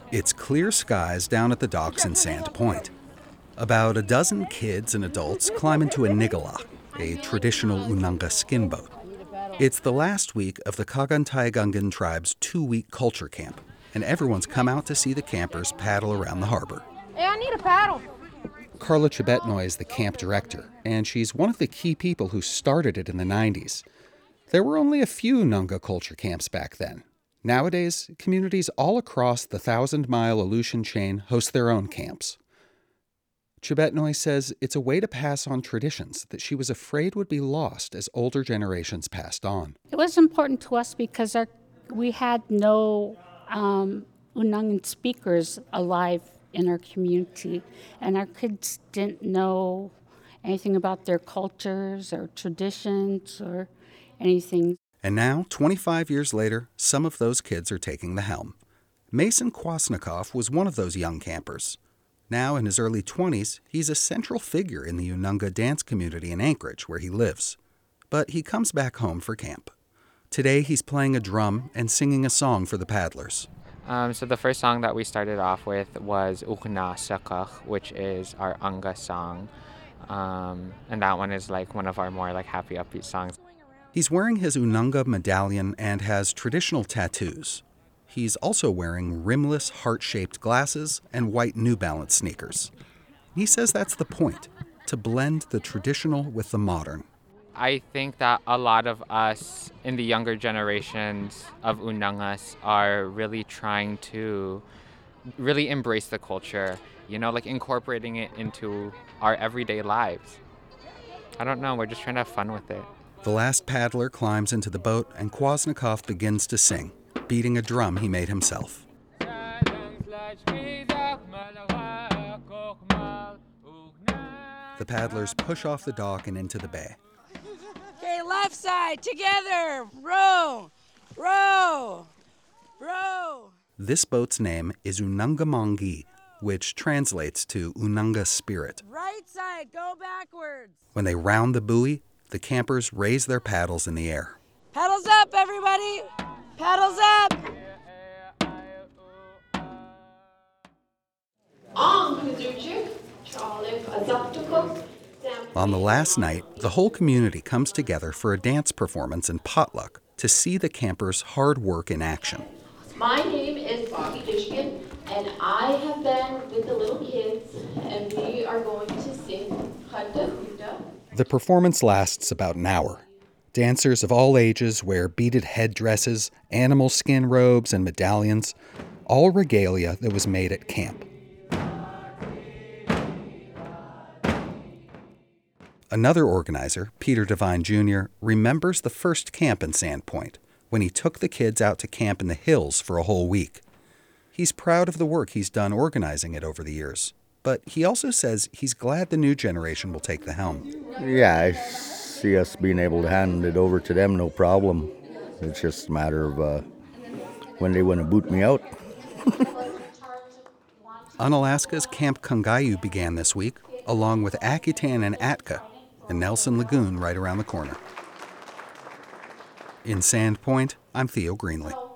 It's clear skies down at the docks in Sand Point. About a dozen kids and adults climb into a nigala, a traditional Unanga skin boat. It's the last week of the Kaagantaygungan tribe's 2-week culture camp, and everyone's come out to see the campers paddle around the harbor. Hey, I need a paddle. Carla Chibetnoy is the camp director, and she's one of the key people who started it in the 90s. There were only a few Nunga culture camps back then. Nowadays, communities all across the 1,000-mile Aleutian chain host their own camps. Chibetnoy says it's a way to pass on traditions that she was afraid would be lost as older generations passed on. It was important to us because we had no Unangan speakers alive in our community, and our kids didn't know anything about their cultures or traditions or anything. And now, 25 years later, some of those kids are taking the helm. Mason Kwasnikoff was one of those young campers. Now, in his early 20s, he's a central figure in the Unanga dance community in Anchorage, where he lives. But he comes back home for camp. Today, he's playing a drum and singing a song for the paddlers. So the first song that we started off with was Ukna Sakakh, which is our Anga song. And that one is like one of our more like happy, upbeat songs. He's wearing his Unanga medallion and has traditional tattoos. He's also wearing rimless, heart-shaped glasses and white New Balance sneakers. He says that's the point, to blend the traditional with the modern. I think that a lot of us in the younger generations of Unangas are really trying to really embrace the culture, like incorporating it into our everyday lives. I don't know, we're just trying to have fun with it. The last paddler climbs into the boat and Kwasnikoff begins to sing, beating a drum he made himself. The paddlers push off the dock and into the bay. Okay, left side, together. Row, row, row. This boat's name is Unangamangi, which translates to Unanga spirit. Right side, go backwards. When they round the buoy, the campers raise their paddles in the air. Paddles up, everybody. Paddles up. On the last night, the whole community comes together for a dance performance and potluck to see the campers' hard work in action. My name is Bobby Dushkin, and I have been with the little kids, and we are going to sing Khanda Huda. The performance lasts about an hour. Dancers of all ages wear beaded headdresses, animal skin robes, and medallions, all regalia that was made at camp. Another organizer, Peter Devine Jr., remembers the first camp in Sand Point, when he took the kids out to camp in the hills for a whole week. He's proud of the work he's done organizing it over the years, but he also says he's glad the new generation will take the helm. Yeah, I see us being able to hand it over to them, no problem. It's just a matter of when they want to boot me out. Unalaska's Camp Kangayu began this week, along with Akutan and Atka, and Nelson Lagoon right around the corner. In Sand Point, I'm Theo Greenlee.